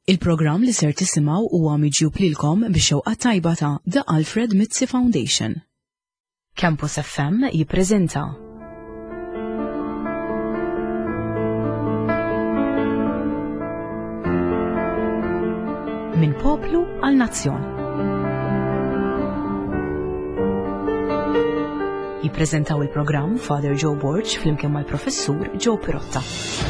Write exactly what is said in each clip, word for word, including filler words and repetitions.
Il-programm li ser tisimgħu huwa miġjub lilkom bix-xewqa tajba ta' The Alfred Mizzi Foundation. Campus F M jippreżenta Min poplu għal nazzjon. Jippreżentaw il-programm Father Joe Borch flimkien mal-Professur Joe Pirotta.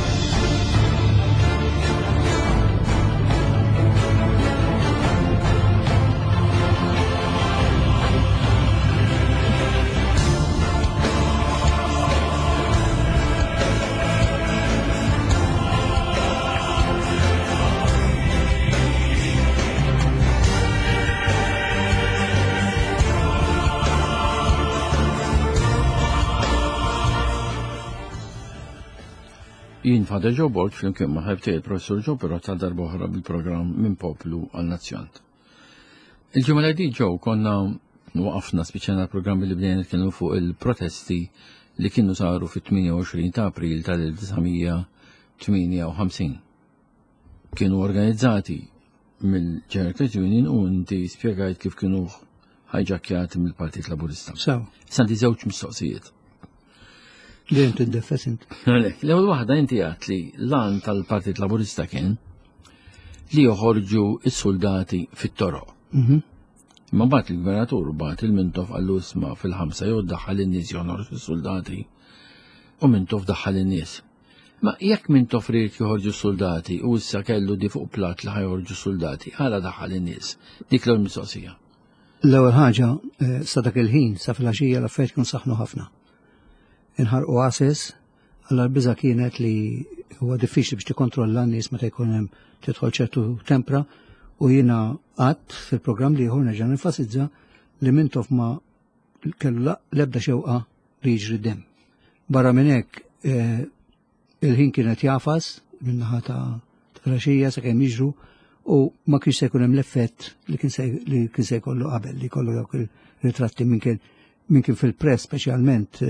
Jien Father Joe Borch flimkien ma' ħabtiej il-Professur Joe Pirotta darba oħra bil-programm Min poplu għal nazzjon. Il-ġimgħa l-għaddi ġew konna waqafna speċjalna programmi li bdejna nitkellmu fuq il-protesti li kienu saru fit-tminja u għoxrin ta' April tal-tminja u ħamsin. Kienu organizzati mill-General Trade Union u inti spjegajt kif kienu ħajġakkjati mill-Partit Laburista. Sawa. Santi żewġ mistoqsijiet. Li inti ndefesint. L-ewwel waħda inti għat li l-għan tal-Partit Laburista kien li joħorġu s-soldati fit-toroq. Ma bat il-gvernatur bat il-Mintof għallu isma fil-ħamsa jew daħħal in-nies joħorġu s-soldati u Mintof daħħal in-nies. Ma jekk Mintof ried joħorġu s-soldati u issa kellu di fuq plat li ħajħorġu s-soldati, ħala daħħal in-nies. Dik l-ewwel mistoqsija. L-ewwel ħaġa sa dak il-ħin sa fil-għaxija l-affarijiet kienu saħnu ħafna. Inħarqu għases, għalla l-biża kienet li huwa diffiċli biex tikkontrolla n-nies meta jkun hemm tidħol ċertu tempra u jiena qatt fil-programm li ieħor nerġa' nenfasizza li Mintof ma kellu l-ebda xewqa li jiġri dem. Barra minn hekk il-ħin kienet jafas min-naħa ta' fil-għaxija sakemm jiġru u ma kienx se jkun hemm l-effett li kien se jkollu qabel li jkollu dawk il-ritratti minn kien min kien fil-press specialment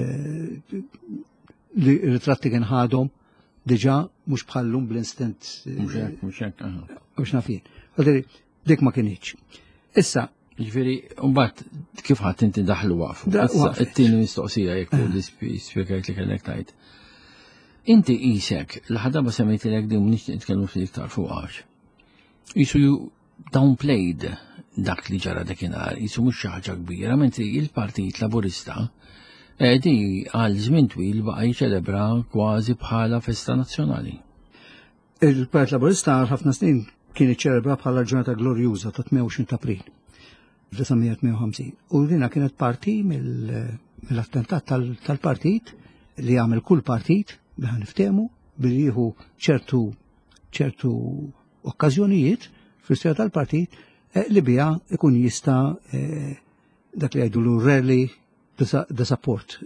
li ritratti kien ħadhom diġà mhux bħallum bl-instant mhux hekk mhux nafin. Għadri dik ma kienx. Issa jiġifieri mbagħad kif ħadd inti daħlu waqfu. Issa t-tieni mistoqsija jekk li spjegajt li kellek tgħid. Inti qisek l-ħadaba semmejtilek din mhux nitkellmu ftit iktar fuq għax. Isu downplayed dak li ġara dakinhar, jisu mhux xi ħaġa kbira, mentri il-Partit Laburista di għal żmien twil baqa' jiċċelebra kważi bħala festa nazzjonali. Il-Partit Laburista għal ħafna snin kien iċċelebra bħala ġurnata glorjuża ta' tmien u għoxrin ta' April f'tisgħomija u ħamsin. U dina kienet parti mill-attentat tal-partit li għamel kull partit biex niftehmu billi jieħu ċertu ċertu okkażjonijiet fl-istorja tal-partit li bija ikun jista dak li għajdu l-rally the support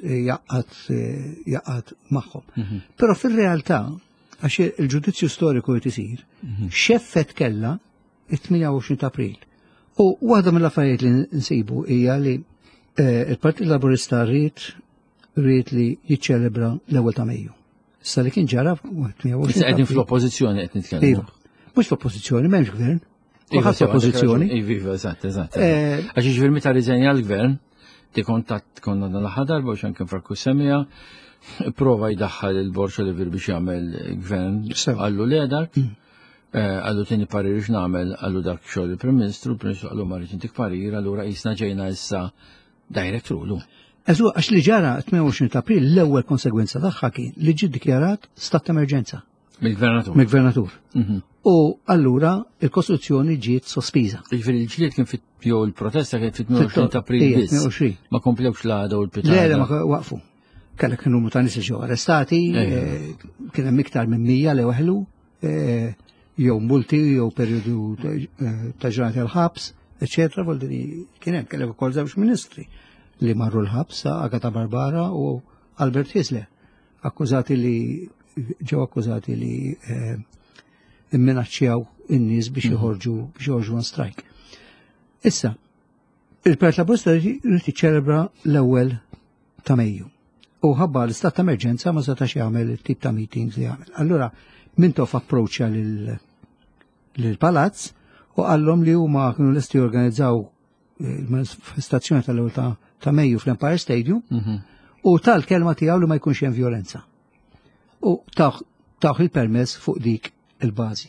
jaqqat maħħom. Pero fil-realtà, għax il-ġudizzju storiku jtisir, xeffet kella it-tminja u għoxrin ta' April. U waħda mill-affarijiet li nsibu hija li il-Partit Laburista rrit rrit li jiċċelebra l-ewwel ta' Mejju. Issa li kien ġara tminja u għoxrin ta' April. Qegħdin fl-oppożizzjoni qed nitkellmu. Mhux fl-oppożizzjoni, m'hemmx gvern. Ħadd oppożizzjoni. Iva, eżatt, eżatt. Għax jiġifieri meta riżenja l-gvern, ti kontatt konna dan l-aħħar darba biex anke Franku Semmija prova jdaħħal il-Borch Oliver biex jagħmel gvern għallu ledak, għallu tieni parir x'nagħmel għallu dak xogħol il-Prim Ministru, il-Prim Ministru għallu ma rridx intik parir, allura qisna ġejna issa direct rulu. Eżu, għax li ġara tmien u għoxrin ta' April l-ewwel konsegwenza tagħha kien li ġie ddikjarat stat ta' emerġenza. Mill-gvernatur. Mill-gvernatur. U allura il-Kostituzzjoni ġiet sospiża. Jiġifieri l-ġlied kien fit jew il-protesta kien fit tmien u għoxrin ta' April biss. Ma komplewx l-għada u l-pitada. Le, ma waqfu. Kellek numru ta' nies li ġew arrestati, kien hemm iktar minn mija li weħlu, jew multi jew perjodu ta' ġurnati l-ħabs, eċetera, voldri kien hemm kellek ukoll żewġ ministri li marru l-ħabs Agata Barbara u Albert Hisler, akkużati li ġew akkużati li imminaċċjaw in-nies biex joħorġu biex joħorġu on strike. Issa, il-Partit Laburista rrid jiċċelebra l-ewwel ta' Mejju. U ħabba l-istat ta' emerġenza ma setax jagħmel it-tip ta' meetings li jagħmel. Allura Mintof approċċja lil lill-palazz u qallhom li huma kienu lesti jorganizzaw il-manifestazzjoni tal-ewwel ta' ta' Mejju fl-Empire Stadium u tal-kelma tiegħu li ma jkunx hemm violenza. U taħ il-permess fuq dik il-bażi.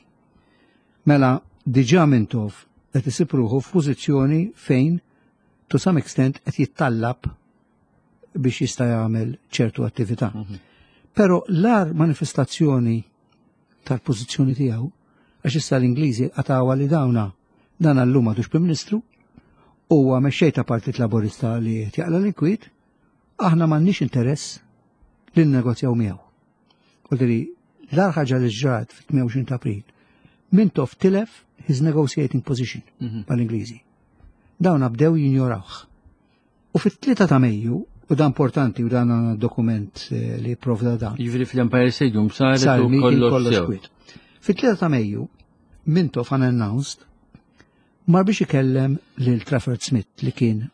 Mela diġà Mintoff qed isib ruħu f'pożizzjoni fejn to some extent qed jittallab biex jista' jagħmel ċertu attività. Però l-ar manifestazzjoni tal-pożizzjoni tiegħu għax issa l-Ingliżi qatawha li dawna dan allum għadux Prim Ministru huwa mexxej ta' Partit Laburista li qed jaqla l-inkwiet, aħna m'għandniex interess li nnegozjaw miegħu. Qultili l-ar ħaġa li ġrat fit-tmien u għoxrin ta' April, Mintoff tilef his negotiating position mal-Ingliżi. Dawn bdew jinjorawh. U fit-tlieta ta' Mejju, u da importanti u dan dokument li provda dan. Jiġri fl-Empire Stadium saret u kollox. Fit-tlieta ta' Mejju, Mintoff unannounced mar biex ikellem lil Trafford Smith li kien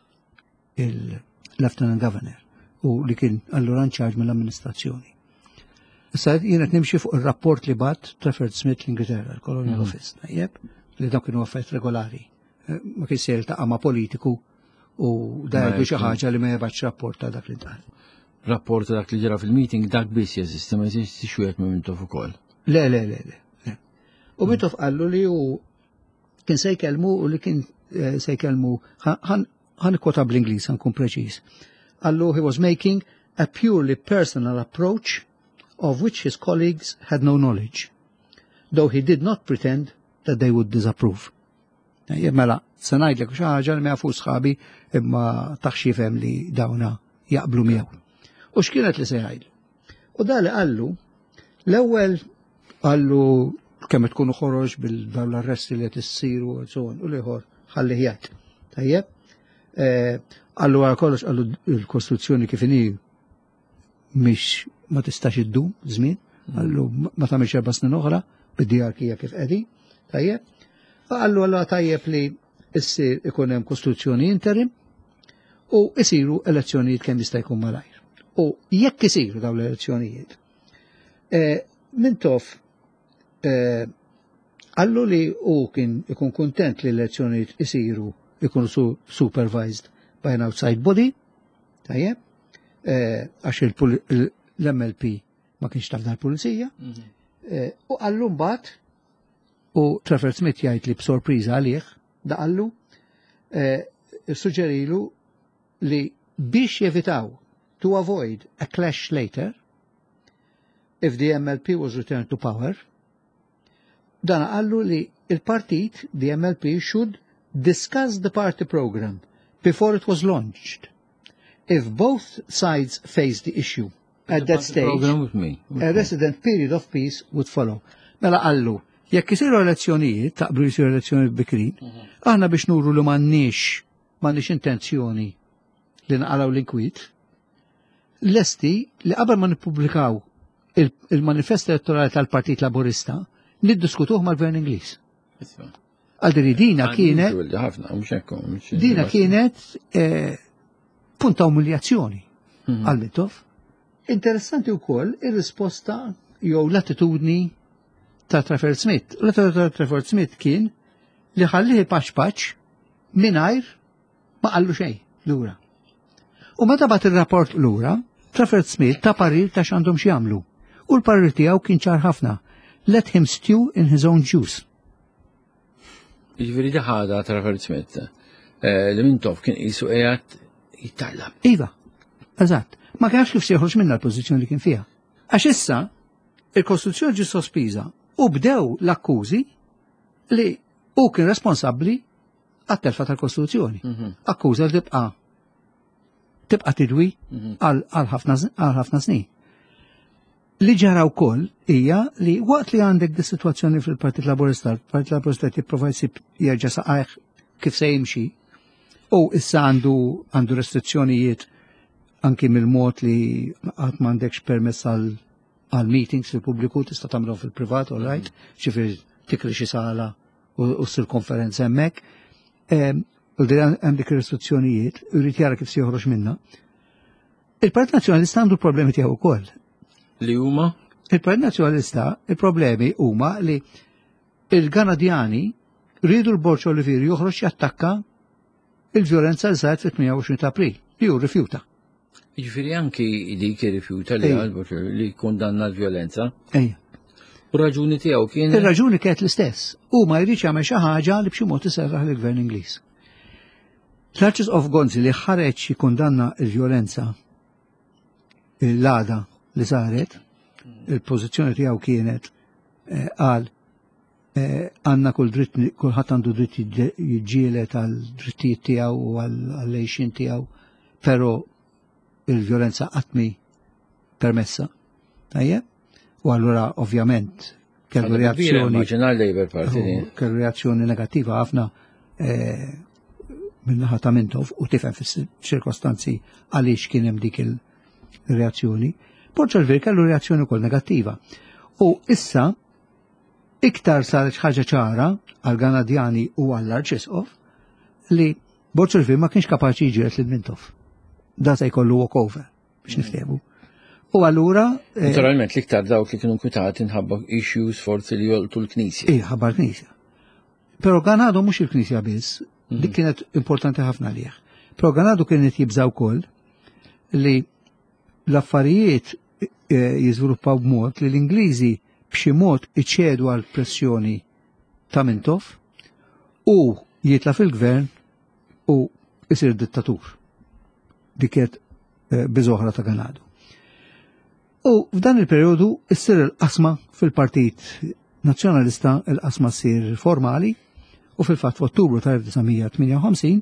il-Lieutenant Governor u li kien allura in charge mill-amministrazzjoni. Issa jien qed nimxi fuq ir-rapport li bat Trafford Smith l-Ingilterra, l-Colonial Office, tajjeb, li dawn kienu affarijiet regolari. Ma kien se jiltaqa' ma' politiku u dajdu xi ħaġa li ma jibgħatx rapport ta' dak li ntqal. Rapport ta' dak li ġara fil-meeting dak biss jeżisti, ma jeżisti xwiegħed minn Mintoff ukoll. Le, le, le, le. U Mintoff qallu li hu kien se jkellmu u li kien se jkellmu ħan ikkota bl-Ingliż ħankun preċiż. Qallu he was making a purely personal approach of which his colleagues had no knowledge, though he did not pretend that they would disapprove. Mela, se ngħidlek xi ħaġa li ma jafu sħabi imma taħx jifhem li dawna jaqblu miegħu. U x'kienet li se jgħidlu? U da li qallu l-ewwel qallu kemm tkunu ħoroġ bil-dawn l-arresti li qed issiru u so on u l-ieħor ħalli ħjat. Tajjeb? Qallu wara kollox qallu l-Kostituzzjoni kif inhi mhix ma tistax iddum żmien, qallu ma tagħmilx erba' snin oħra bid-djarkija kif qegħdin, tajjeb? Qallu allura tajjeb li issir ikun hemm kostituzzjoni interim u isiru elezzjonijiet kemm jista' jkun malajr. U jekk isiru dawn l-elezzjonijiet, Mintoff qallu li hu kien ikun kuntent li l-elezzjonijiet isiru ikunu supervised by an outside body, tajjeb? Għax l-M L P ma kienx taf dal-pulizija, u qallu mbagħad u Trafford Smith jgħid li b'sorpriża għalih da qallu suġġerilu li biex jevitaw to avoid a clash later if the M L P was returned to power, dan qallu li il-partit, the M L P, should discuss the party program before it was launched. If both sides faced the issue at that stage, a resident period of peace would follow. Mela qallu, jekk isiru elezzjonijiet, taqblu jisiru elezzjonijiet bikrin, aħna biex nuru li m'għandniex m'għandniex intenzjoni li naqalaw l-inkwiet, lesti li qabel ma nippubblikaw il-manifest elettorali tal-Partit Laburista niddiskutuh mal-Gvern Ingliż. Għaldiri dina kienet dina kienet punta umiljazzjoni għal Mintoff. Interessanti wkoll ir-risposta jew l-attitudni ta' Trafford Smith. L-attitudni ta' Trafford Smith kien li ħallih paċ-paċ mingħajr ma qallu xejn lura. U meta bagħat ir-rapport lura, Trafford Smith ta' parir ta' x'għandhom x'jagħmlu. U l-parir tiegħu kien ċar ħafna. Let him stew in his own juice. Jiġifieri ħada Trafford Smith li Mintoff kien qisu qiegħed jittallab. Iva, eżatt. Ma kienx kif se joħroġ minna l-pożizzjoni li kien fiha. Għax issa il-Kostituzzjoni ġi sospiża u bdew l-akkużi li hu kien responsabbli għat-telfa tal-Kostituzzjoni. Akkuża li tibqa' tibqa' tidwi għal ħafna snin. Li ġara wkoll hija li waqt li għandek di sitwazzjoni fil-Partit Laburista, il-Partit Laburista jipprova jsib jerġa' saqajh kif se jimxi u issa għandu għandu restrizzjonijiet anki mill-mod li għat m'għandekx permess għal meetings fil-pubbliku tista' tagħmlu fil-privat, all right, ġifieri tikri xi sala u ssir konferenza hemmhekk. U għandek restrizzjonijiet, jrid jara kif se joħroġ minnha. Il-Partit Nazzjonalista għandu problemi tiegħu wkoll. Li huma? Il-Partit Nazzjonalista, il-problemi huma li il-Ganadjani rridu l-Borċ Olivier joħroġ jattakka il-vjolenza l żgħar fit-tminja u għoxrin ta' April li hu rifjuta. Jiġifieri anki dik irrifjuta li għal li kundanna l-vjolenza. Ejja. U raġuni tiegħu kien. Ir-raġuni kienet l-istess. U ma jridx jagħmel xi ħaġa li b'xi mod iserraħ lill-Gvern Ingliż. L-Arċisqof Gonzi li ħareġ jikkundanna l-vjolenza l-għada li saret, il-pożizzjoni tiegħu kienet qal għandna kull dritt kulħadd għandu dritt jiġġieled għal drittijiet tiegħu u għall-għejxin tiegħu, però il-vjolenza qatt mi permessa. Tajjeb? U allura ovvjament kellu reazzjoni kellu reazzjoni negattiva ħafna min-naħa ta' Mintoff u tifhem fis-ċirkostanzi għaliex kien hemm dik il-reazzjoni. Borċ Olivier kellu reazzjoni wkoll negattiva. U issa iktar saret ħaġa ċara għal Ganadjani u għall-Arċisqof li Borċ Olivier ma kienx kapaċi jiġilet lil Mintoff. Da se jkollu walkover biex niftehmu. U allura. Naturalment l-iktar dawk li kienu kwitati nħabba issues forzi li joltu l-Knisja. Ej, ħabba l-Knisja. Però Ganado mhux il-Knisja biss, dik kienet importanti ħafna lieh. Però Ganado kienet jibża wkoll li l-affarijiet jiżviluppaw b'mod li l-Ingliżi b'xi mod iċedu għal pressjoni ta' Mintoff u jitla fil-gvern u jsir dittatur. Dik kienet biżoħra ta' Ganado. U f'dan il-periodu issir il-qasma fil-Partit Nazzjonalista il-qasma ssir formali u fil-fatt f'Ottubru ta' elf tisgħomija tminja u ħamsin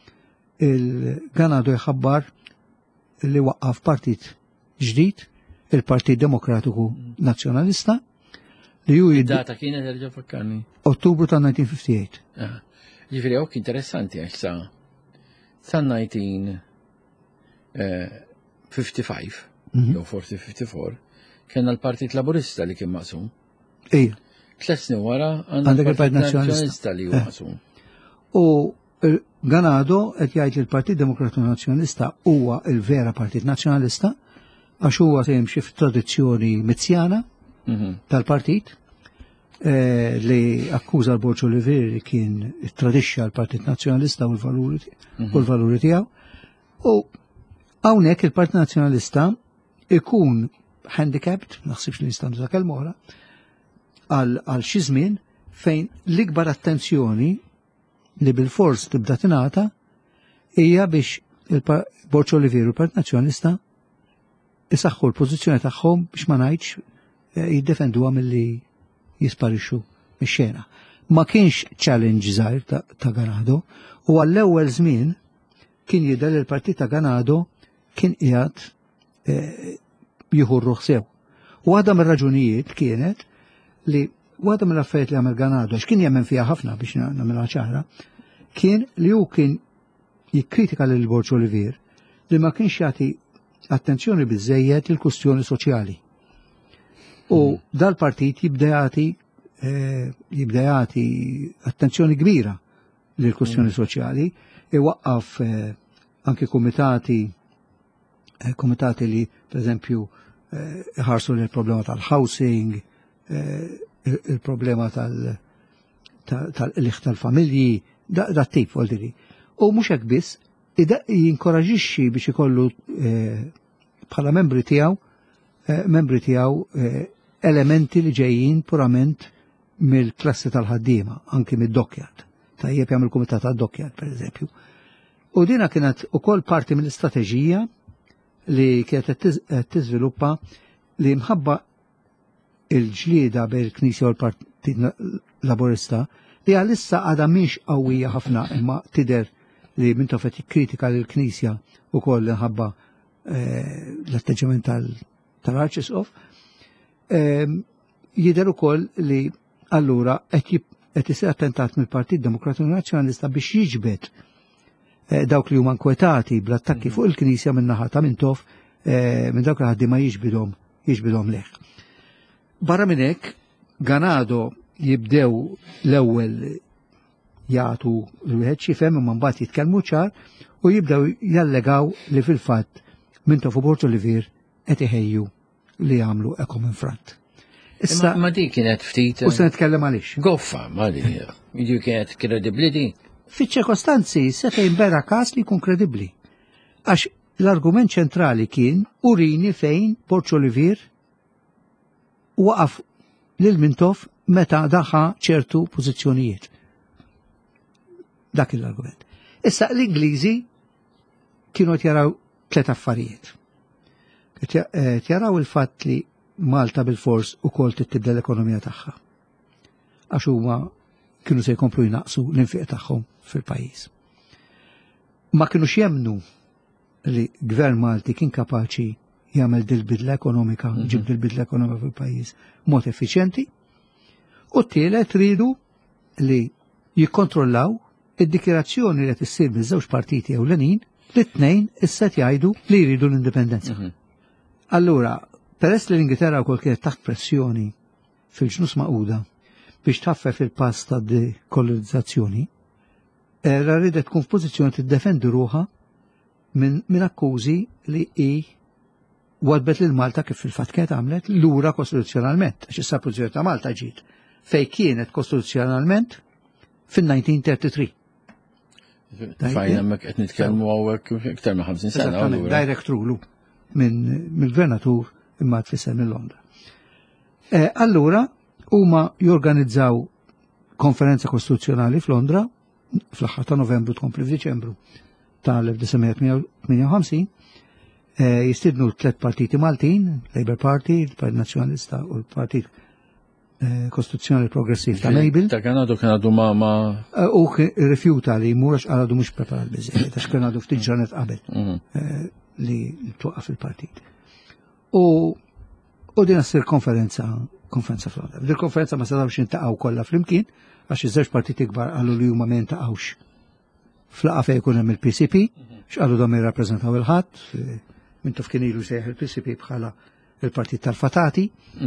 il-Ganado jħabbar li waqqaf partit ġdid, il-Partit Demokratiku Nazzjonalista li ju data kienet terġa' fakkarni. Ottubru ta' nineteen fifty-eight. Ġifieri hawn interessanti għax sa sa nineteen fifty-five. jew forsi fifty-four, kena l-Partit Laburista li kien maqsum. Ejja. Tlet snin wara għandek il-Partit Nazzjonalista li huwa maqsum. U Ganado qed jgħid li l-Partit Demokratiku Nazzjonalista huwa l-vera Partit Nazzjonalista għax huwa se jimxi f'tradizzjoni mizzjana tal-partit li akkuża l-Borċ Olivier li kien tradixxa l-Partit Nazzjonalista u l-valuri tiegħu. U hawnhekk il-Partit Nazzjonalista ikun handicapped, naħsibx li nistandu ta' kelmora, għal xi żmien fejn l-ikbar attenzjoni li bil-fors tibda tingħata hija biex il-Borċ Olivier u l-Partit Nazzjonalista isaħħu l-pożizzjoni tagħhom biex ma ngħidx jiddefenduha milli jisparixxu mix-xena. Ma kienx challenge żgħir ta' Ganado u għall-ewwel żmien kien jidher li l-Partit ta' Ganado kien qiegħed jieħu r-ruħ sew. U għadha mir-raġunijiet kienet li waħda mill-affarijiet li għamel Ganado għax kien jemmen fiha ħafna biex nagħmilha ċara, kien li hu kien jikkritika lil Borċ Olivier li ma kienx jagħti attenzjoni biżżejjed il-kwistjoni soċjali. U dal-partit jibda jagħti jibda jagħti attenzjoni kbira lil kwistjoni soċjali, iwaqqaf anke kumitati komitati li, per eżempju, ħarsu l-problema tal-housing, il-problema tal-liħ tal-familji, da tip għaldiri. U mux hekk biss, jinkoraġixxi biex ikollu bħala membri tiegħu, membri tiegħu elementi li ġejjin purament mill-klassi tal-ħaddiema, anki mid-dokkjat. Tajjeb jagħmel kumitat tad-dokkjat, per eżempju. U dina kienet ukoll parti mill-istrateġija li kienet tiżviluppa li mħabba il-ġlieda bejn il-Knisja u l-Partit Laburista li għalissa għadha mhix qawwija ħafna imma tidher li Mintoff qed jikkritika lill-Knisja wkoll inħabba l-atteġġament tal-Arċisqof. Jidher ukoll li allura qed isir attentat mill-Partit Demokratiku Nazzjonalista biex jiġbed dawk li huma nkwetati bl-attakki fuq il-Knisja minn naħa ta' Mintoff minn dawk li ħaddiema jiġbidhom jiġbidhom leħ. Barra minn hekk, Ganado jibdew l-ewwel jagħtu l-wieħed xi femm imma mbagħad jitkellmu ċar u jibdew jallegaw li fil-fatt Mintoff u Borċ Olivier qed iħejju li jagħmlu a common front. Issa ma di kienet ftit. U se nitkellem għaliex. Goffa, ma di. Jiġu kienet kredibbli di. Fiċ-ċirkostanzi seta' jinbera każ li jkun kredibbli. Għax l-argument ċentrali kien urini fejn Porċ Olivier waqaf lil Mintoff meta daħħa ċertu pożizzjonijiet. Dak l-argument. Issa l-Ingliżi kienu jaraw tlet affarijiet. Jaraw il-fatt li Malta bil-fors ukoll tibdel l-ekonomija tagħha. Għax huma kienu se jkomplu jnaqsu l-infiq tagħhom fil-pajjiż. Ma kienux jemnu li gvern Malti kien kapaċi jagħmel dil-bidla ekonomika, ġib dil-bidla ekonomika fil-pajjiż mod effiċjenti, u t-tielet tridu li jikkontrollaw id-dikjerazzjoni li tissir miż-żewġ partiti ewlenin li t-tnejn issa jgħidu li jridu l-indipendenza. Allura, peress li l-Ingilterra wkoll kienet taħt pressjoni fil-ġnus Magħquda biex taffef il-pass ta' dekolonizzazzjoni, era ridet tkun f'pożizzjoni tiddefendi ruħha minn akkużi li hi wadbet lil Malta kif fil-fatt kienet għamlet lura kostituzzjonalment, għax issa pożizzjoni ta' Malta ġiet fej kienet kostituzzjonalment fin-nineteen thirty-three. Fajna mek qed nitkellmu hawnhekk iktar minn ħamsin sena. Direct rulu mill-gvernatur imma tfisser minn Londra. Allura huma jorganizzaw konferenza kostituzzjonali f'Londra fl-aħħar ta' Novembru tkompli f'Diċembru tal-elf jistidnu tliet partiti Maltin, Labour Party, il-Partit Nazzjonalista u l-Partit Kostituzzjonali Progressiv ta' Labour. Ta' Kanadu Kanadu ma ma u rifjuta li murax għaladu mhux preparat biżejjed għax Kanadu ftit ġranet qabel li twaqqaf il-partit. U u din ssir konferenza konferenza fl-Londra. Dil-konferenza ma sadawx intaqgħu kollha flimkien għax iż-żewġ partiti kbar qalu li huma ma jintaqgħux flaqa fejn ikun hemm il-P C P, x'qalu dom jirrappreżentaw il-ħadd, Mintoff kien ilu sejħ il-P C P bħala il-Partit tal-Fatati.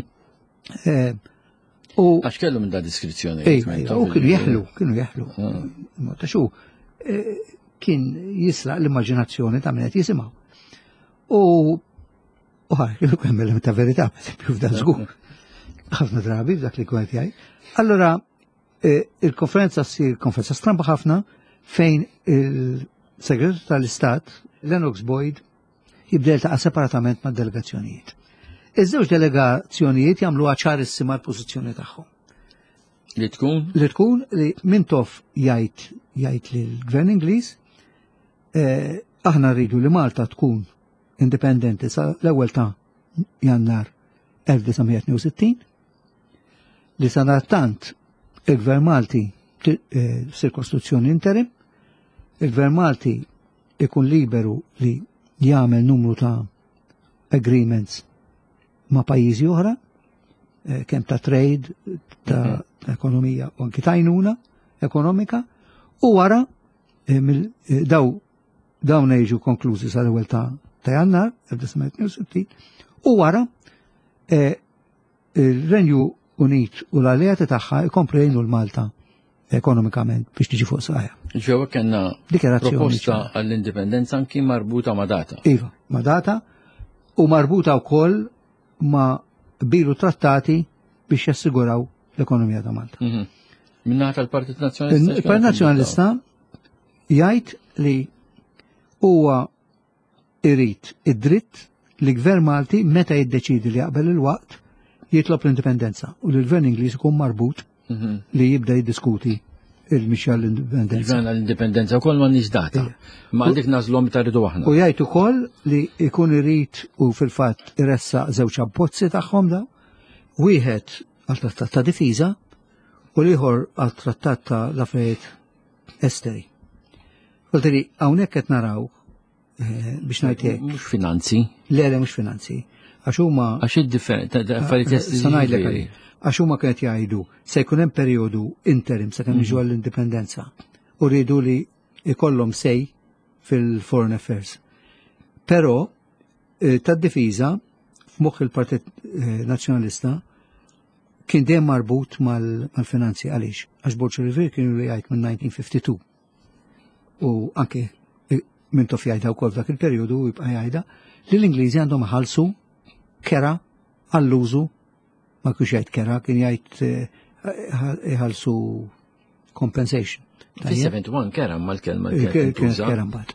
Għax kellu minn da diskrizzjoni. U kienu jeħlu, kienu jeħlu. Ta' xu, kien jislaq l-immaġinazzjoni ta' minnet jisimaw. U uħar, kienu kemmel ta' verità, per f'dan żgur. ħafna drabi, f'dak li kwenet jgħid. Allora, il-konferenza ssir konferenza stramba ħafna fejn il-Segretarju tal-Istat, Lennox Boyd, jibdel ta' separatament ma' delegazzjonijiet. Iż-żewġ delegazzjonijiet jagħmlu ċar issima l-pożizzjoni tagħhom. Li tkun? Li tkun li Mintoff jgħid jgħid lill-Gvern Ingliż aħna rridu li Malta tkun indipendenti sa l-ewwel ta' Jannar elf tisgħumija tnejn u sittin, li sadattant il-Gvern Malti sir kostituzzjoni interim, il-Gvern Malti ikun liberu li jagħmel numru ta' agreements ma' pajjiżi oħra, kemm ta' trade, ta' ekonomija u anki ta' għajnuna ekonomika, u wara daw dawn jiġu konklużi sal-ewwel ta' ta' Jannar elf tisgħumija tnejn u sittin, u wara il-Renju Unit u l-alleati tagħha jkomplu jgħinu l-Malta ekonomikament biex tiġi fuq saqajja. Ġewwa kellna proposta għall-indipendenza anki marbuta ma' data. Iva, ma' data u marbuta wkoll ma' bilu trattati biex jassiguraw l-ekonomija ta' Malta. Minnaħa tal-Partit Nazzjonalista? Il-Partit Nazzjonalista jgħid li huwa irid id-dritt li Gvern Malti meta jiddeċidi li jaqbel il-waqt jitlob l-indipendenza u l-Gvern Ingliż ikun marbut li jibda jiddiskuti il-mixja l-indipendenza. L-indipendenza u koll ma nix data. Ma għandik nazlom ta' ridu għahna. U jgħid ukoll li ikun irrid u fil-fatt iressa żewġ abbozzi tagħhom da, wieħed għal trattat ta' difiża u liħor għal trattat ta' l-affarijiet esteri. Għalteri, hawnhekk qed naraw biex ngħid hekk. Mhux finanzi. Le, le mhux finanzi. Għax huma għax id-differenti affarijiet esteri. Għax huma kienet jgħidu se jkun hemm perjodu interim sakemm jiġu għall-indipendenza u rridu li jkollhom sej fil-Foreign Affairs. Però tad-difiża f'moħħ il-Partit Nazzjonalista kien dejjem marbut mal-finanzi għaliex għax Porċ Olivier kienu li jgħid minn nineteen fifty-two u anke Mintoff jgħidha wkoll dak il-perjodu u jibqa' jgħidha li l-Ingliżi għandhom ħalsu kera għall-użu ma kux jgħid kera, kien jgħid iħallsu compensation. Fis-seventy-one kera mal-kelma kienet kera mbagħad.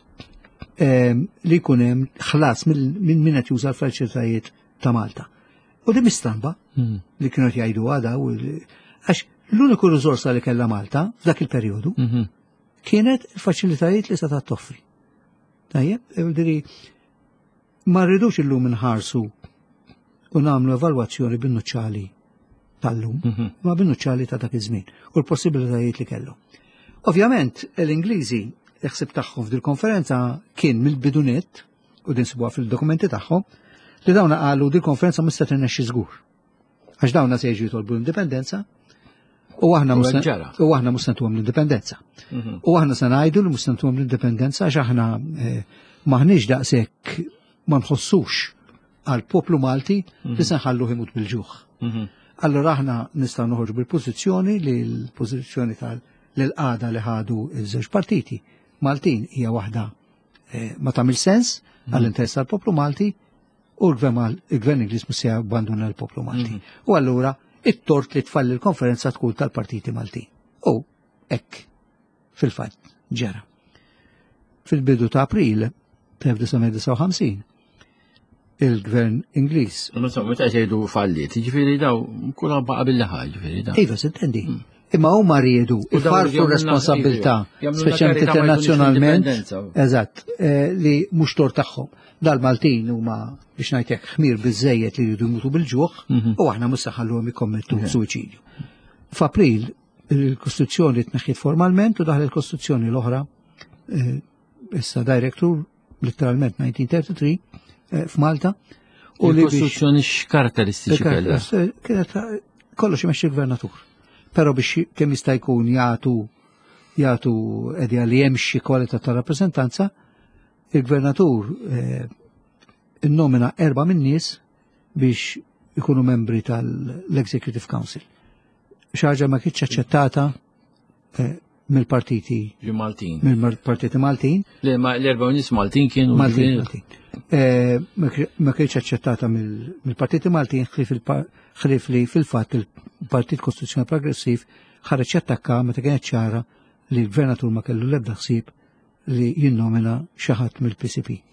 Li jkun hemm ħlas minn min qed juża l-faċilitajiet ta' Malta. U di mistramba li kienu jgħidu għada għax l-uniku riżorsa li kellha Malta f'dak il-perjodu kienet il-faċilitajiet li se toffri. Tajjeb, diri ma rridux illum inħarsu u nagħmlu evalwazzjoni bin-nuċċali tal-lum, ma bin-nuċċali ta' dak iż-żmien u l-possibilitajiet li kellhom. Ovvjament, l-Ingliżi l-ħsib tagħhom f'dil-konferenza kien mill-bidunet u din sibuha fil-dokumenti tagħhom li dawna qalu dil konferenza mista tinnexxi żgur. Għax dawna se jiġu jitolbu l-indipendenza u aħna u aħna mhux se ntuhom l-indipendenza. U aħna se ngħidu li mhux se ntuhom l-indipendenza għax aħna maħniex daqshekk ma nħossux għal poplu Malti li se nħalluh imut bil-ġuħ. Allura aħna nistgħu noħorġu bil-pożizzjoni li l-pożizzjoni tal-qagħda li ħadu ż-żewġ partiti Maltin hija waħda ma tagħmel sens għall-interess tal-poplu Malti u l-gvern Ingliż mhux se jabbanduna l-poplu Malti. U allura it-tort li tfalli l-konferenza tkun tal-partiti Maltin. U hekk fil-fatt ġara. Fil-bidu ta' April ta' elf il-gvern Ingliż. Meta jgħidu fallit, jiġifieri daw kull baqa' bil-laħa, jiġifieri daw. Iva, s'intendi. Imma huma riedu ifarfu r-responsabilità, speċjalment internazzjonalment, eżatt, li mhux tort tagħhom. Dal-Maltin huma biex ngħid hekk ħmir biżejjed li jridu jmutu bil-ġuħ u aħna mhux se ħalluhom jikkommettu suwiċidju. F'April il-Kostituzzjoni tneħħiet formalment u daħal il-Kostituzzjoni l-oħra issa Director literalment nineteen thirty-three f'Malta. U l-Kostituzzjoni x'karatteristiċi kellha? Kienet kollox imexxi l-Gvernatur. Però biex kemm jista' jkun jagħtu jagħtu edja li hemm xi kwalità ta' rappreżentanza, il-Gvernatur innomina erba' min nies biex ikunu membri tal-Executive Council. Xaġa ma kienx aċċettata mill-partiti Maltin. Mill-partiti Maltin. L-erba' nies Maltin kienu Maltin. Ma kienx aċċettata mill-partiti Maltin ħlif li fil-fatt il-Partit Kostituzzjonali Progressiv ħareġ jattakka meta kienet ċara li l-Gvernatur ma kellu l-ebda ħsieb li jinnomina xi ħadd mill-P C P.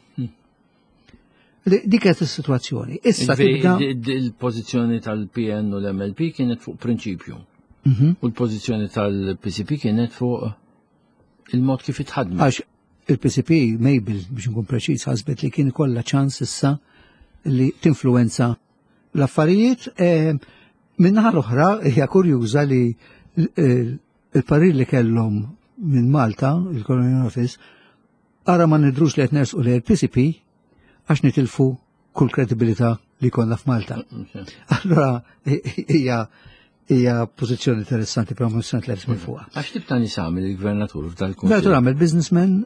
Dik kienet is-sitwazzjoni. Issa tibda il-pożizzjoni tal-P N u l-M L P kienet fuq prinċipju. U l-pożizzjoni tal-P C P kienet fuq il-mod kif itħadmu. Għax il-P C P Mabel biex nkun preċiż ħasbet li kien ikollha ċans issa li tinfluwenza l-affarijiet. Minnaħa l-oħra hija kurjuża li il-parir li kellhom minn Malta, il-Colonial Office, ara ma nidrux li qed nersqu li l-P C P għax nitilfu kull kredibilità li konna f'Malta. Allora hija hija pożizzjoni interessanti però mhux se nitlefs minn fuqha. Għax tib ta' nies għamel il-Gvernatur f'dal-Kunsill? Il-Gvernatur għamel businessmen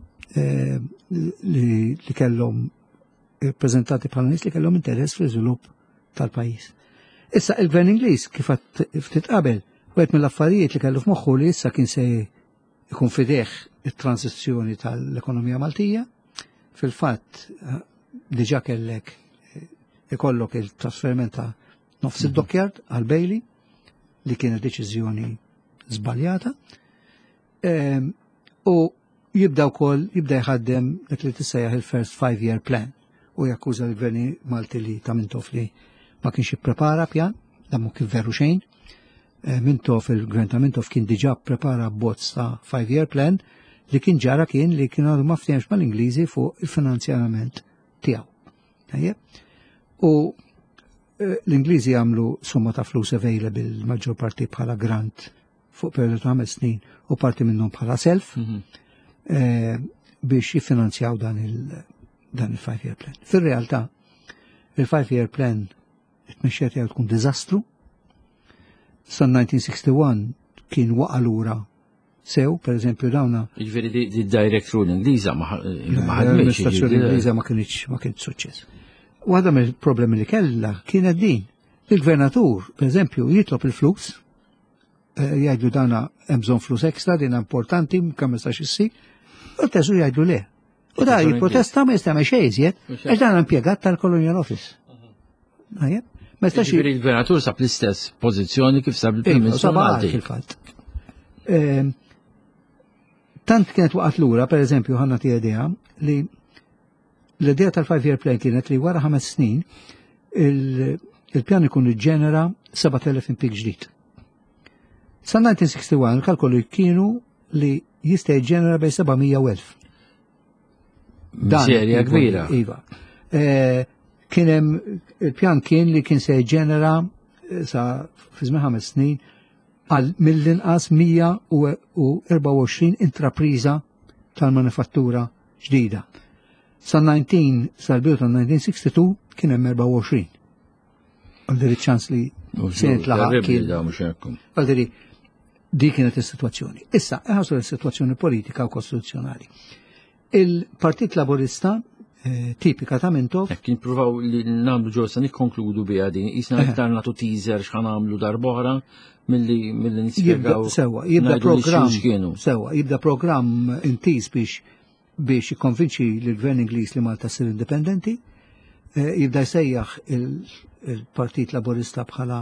li kellhom ppreżentati bħala nies li kellhom interess fl-iżvilupp tal-pajjiż. Issa il-Gvern Ingliż kif ftit qabel wieħed mill-affarijiet li kellu f'moħħu li issa kien se jkun fideh it-transizzjoni tal-ekonomija Maltija. Fil-fatt diġà kellek ikollok il-trasferiment ta' nofs id-dokkjard għal Bailey li kienet deċiżjoni żbaljata. U jibda wkoll jibda jħaddem dak li tissejjaħ il-first five year plan u jakkuża l-Gvern Malti li ta' Mintoff li ma kienx ipprepara pjan, dan mhu kif veru xejn. Mintoff il-Gvern ta' Mintoff kien diġà prepara bozz ta' five year plan li kien ġara kien li kienu ma ftehmx mal-Ingliżi fuq il-finanzjament tiegħu. U l-Ingliżi għamlu somma ta' flus available maġġor parti bħala grant fuq periodu ta' ħames snin u parti minnhom bħala self biex jiffinanzjaw dan il-five year plan. Fir-realtà il-five year plan it-mexxija tiegħu tkun diżastru. Sa nineteen sixty-one kien waqa' lura sew, per eżempju dawna. Jiġifieri di direct rule Ingliża ma ħadmitx. L-amministrazzjoni Ingliża ma kienx ma kienx suċċess. Waħda mill-problemi li kellha kienet din. Il-Gvernatur, per eżempju, jitlob il-flus, jgħidu dawna hemm bżonn flus ekstra, din importanti, kemm jistax issir, u l-teżu jgħidu le. U da jipprotesta ma jistgħu xejn iżjed, għax dan impjegat tal-Colonial Office. Ma jistax il-gvernatur sab l-istess pożizzjoni kif sab il-Prim-Ministru Malti. fil-fatt. Tant kienet waqgħet lura, pereżempju, ħanna ti idea li l-idea tal-five year plan kienet li wara ħames snin il-pjan ikun iġġenera seven thousand impjieg ġdid. Sa nineteen sixty-one il-kalkoli kienu li jista' jiġġenera bejn seven hundred u elf. Serja kbira. Iva. Kien hemm il-pjan kien li kien se jiġġenera sa fi żmien ħames snin għal mill-inqas one hundred twenty-four intrapriża tal-manifattura ġdida. Sa nineteen sal-bidu ta' nineteen sixty-two kien hemm twenty-four. Għaldiri ċans li sienet laħaq kien. Għaldiri di kienet is-sitwazzjoni. Issa, ħasu l-sitwazzjoni politika u kostituzzjonali. Il-Partit Laburista tipika ta' Mintoff. Kien provaw li namlu ġosa nikkonkludu biha din, isna iktar nagħtu teaser x'ħan nagħmlu darb'oħra milli milli nispjegaw. Sewa, jibda programm. Sewa, jibda programm intis biex biex jikkonvinċi l-Gvern Ingliż li Malta ssir indipendenti, jibda jsejjaħ il-Partit Laburista bħala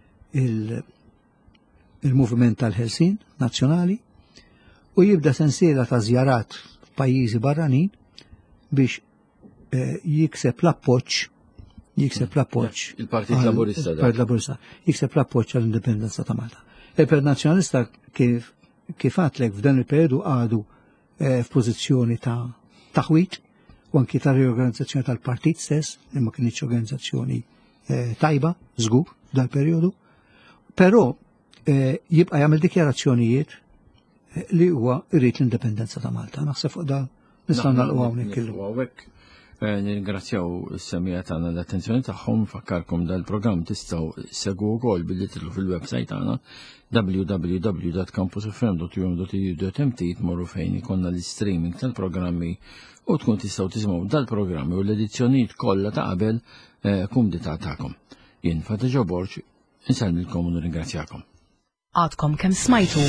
il-Moviment tal-Ħelsin Nazzjonali u jibda sensiela ta' żjarat f'pajjiżi barranin biex jikseb l-appoġġ jikseb l-appoġġ il-Partit Laburista il-Partit Laburista jikseb l-appoġġ għall-indipendenza ta' Malta. Il-Partit Nazzjonalista kif kif għatlek f'dan il-periodu għadu f'pożizzjoni ta' taħwit u anki ta' riorganizzazzjoni tal-partit stess, li ma kienx organizzazzjoni tajba, żgur dal-periodu, però jibqa' jagħmel dikjarazzjonijiet li huwa jrid l-indipendenza ta' Malta. Naħseb fuq da nistgħu nagħlqu hawnhekk illum. Nirringrazzjaw is-semija tagħna l-attenzjoni tagħhom, fakkarkom dal-programm tistgħu segwu wkoll billi tidħlu fil-website tagħna w w w dot campus f m dot u m dot e u dot m t tmorru fejn ikollna l-streaming tal-programmi u tkun tistgħu tisimgħu dal-programmi u l-edizzjonijiet kollha ta' qabel kumdita tagħkom. Jien Fatih Ġoborġ insellmilkom u nirringrazzjakom. Għadkom kemm smajtu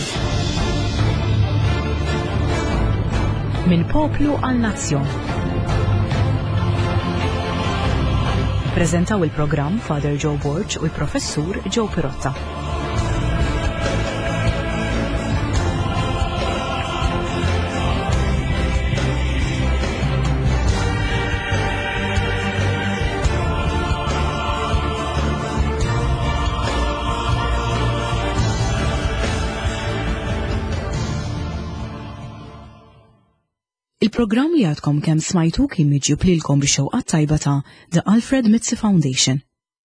Min poplu għal nazzjon. Prezentaw il-programm Father Joe Borg u l-Professur Joe Pirotta. Il-programm li għadkom kemm smajtu kien miġjub lilkom bix-xewqat tajba ta' The Alfred Mitzi Foundation.